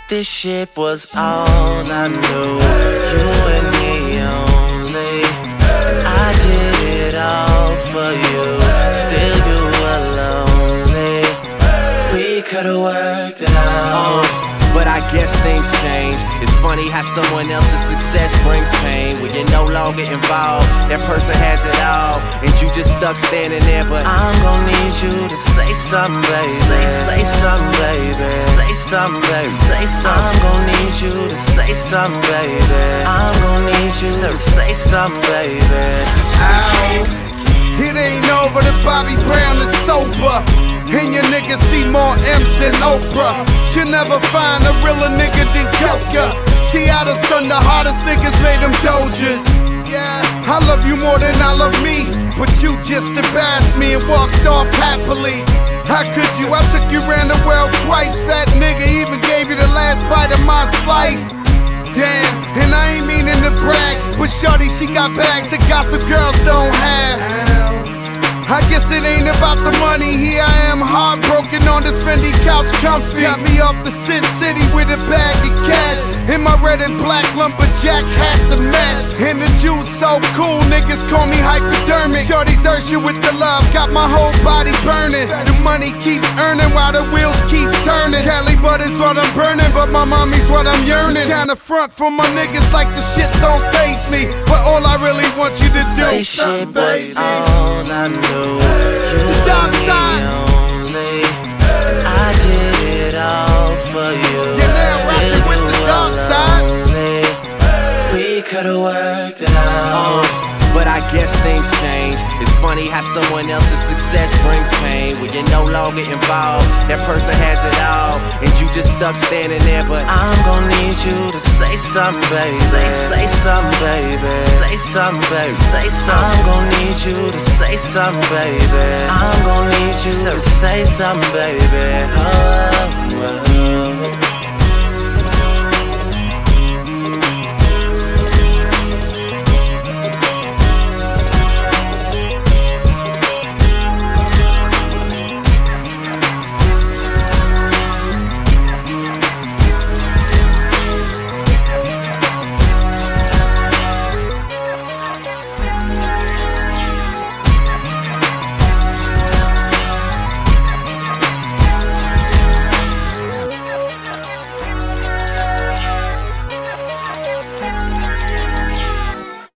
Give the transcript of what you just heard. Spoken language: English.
this shit was all I knew. You and me only. I did it all for you. Still you were lonely. We could've worked it out. But I guess things change. It's funny how someone else's success brings pain. When you're no longer involved, that person has it all, and you just stuck standing there. But I'm gon' need you to say something, baby. Say something, baby. Say something, baby. Say something. I'm gon' need you to say something, baby. I'm gon' need you to say something, baby. Ow. It ain't over till Bobby Brown is sober, and your niggas see more M's than Oprah. You'll never find a realer nigga than Kelka. See how the son, the hardest niggas made them dojas. Yeah, I love you more than I love me, but you just embarrassed me and walked off happily. How could you? I took you round the world twice. Fat nigga even gave you the last bite of my slice. Damn, and I ain't meaning to brag, but shorty, she got bags that gossip girls don't have. I guess it ain't about the money. Here I am, heartbroken on this Fendi couch, comfy. Got me off the Sin City with a bag of cash, and my red and black lumberjack hat to match. And the juice so cool, niggas call me hypodermic. Shorty's Ursha with the love, got my whole body burning. The money keeps earning while the wheels keep turning. Cali butter's what I'm burning, but my mommy's what I'm yearning. Tryna front for my niggas like the shit don't faze me, but all I really want you to do is shit was all I knew. The dark side. Only. I did it all for you. You're now rocking with the dark side. We could've worked it out. But I guess things change. It's funny how someone else's success brings pain. When you're no longer involved, that person has it all, and you just stuck standing there. But I'm gon' need you to say something, baby. Say something, baby. Say something, baby. Say something. I'm gon' need you to say something, baby. I'm gon' need you to say something, baby. Oh, oh, oh.